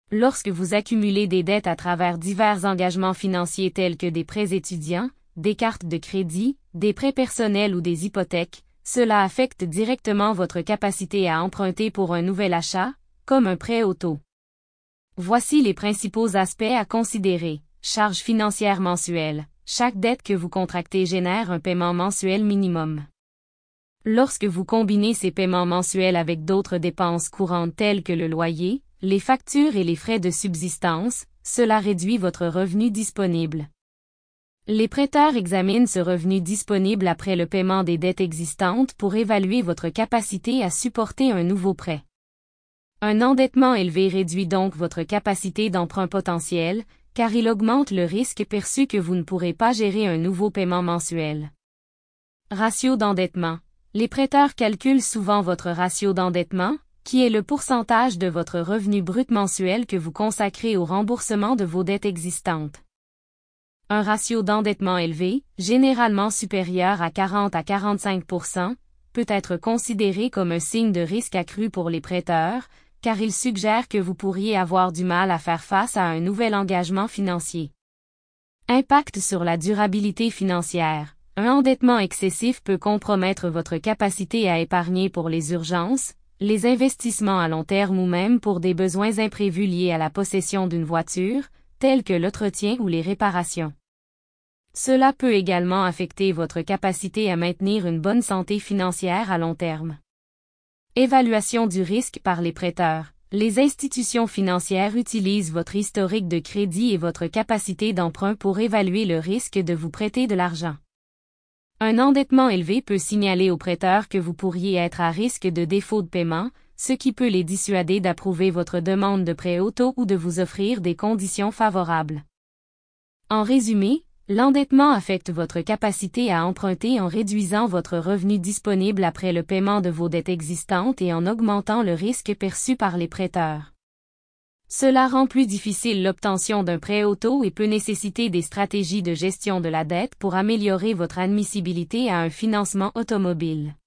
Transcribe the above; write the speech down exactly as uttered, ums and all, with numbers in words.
Lorsque vous accumulez des dettes à travers divers engagements financiers tels que des prêts étudiants, des cartes de crédit, des prêts personnels ou des hypothèques, cela affecte directement votre capacité à emprunter pour un nouvel achat, comme un prêt auto. Voici les principaux aspects à considérer. Charges financières mensuelles. Chaque dette que vous contractez génère un paiement mensuel minimum. Lorsque vous combinez ces paiements mensuels avec d'autres dépenses courantes telles que le loyer, les factures et les frais de subsistance, cela réduit votre revenu disponible. Les prêteurs examinent ce revenu disponible après le paiement des dettes existantes pour évaluer votre capacité à supporter un nouveau prêt. Un endettement élevé réduit donc votre capacité d'emprunt potentiel, car il augmente le risque perçu que vous ne pourrez pas gérer un nouveau paiement mensuel. Ratio d'endettement. Les prêteurs calculent souvent votre ratio d'endettement, qui est le pourcentage de votre revenu brut mensuel que vous consacrez au remboursement de vos dettes existantes. Un ratio d'endettement élevé, généralement supérieur à quarante à quarante-cinq pour cent, peut être considéré comme un signe de risque accru pour les prêteurs, car il suggère que vous pourriez avoir du mal à faire face à un nouvel engagement financier. Impact sur la durabilité financière. Un endettement excessif peut compromettre votre capacité à épargner pour les urgences, les investissements à long terme ou même pour des besoins imprévus liés à la possession d'une voiture, tels que l'entretien ou les réparations. Cela peut également affecter votre capacité à maintenir une bonne santé financière à long terme. Évaluation du risque par les prêteurs. Les institutions financières utilisent votre historique de crédit et votre capacité d'emprunt pour évaluer le risque de vous prêter de l'argent. Un endettement élevé peut signaler aux prêteurs que vous pourriez être à risque de défaut de paiement, ce qui peut les dissuader d'approuver votre demande de prêt auto ou de vous offrir des conditions favorables. En résumé, l'endettement affecte votre capacité à emprunter en réduisant votre revenu disponible après le paiement de vos dettes existantes et en augmentant le risque perçu par les prêteurs. Cela rend plus difficile l'obtention d'un prêt auto et peut nécessiter des stratégies de gestion de la dette pour améliorer votre admissibilité à un financement automobile.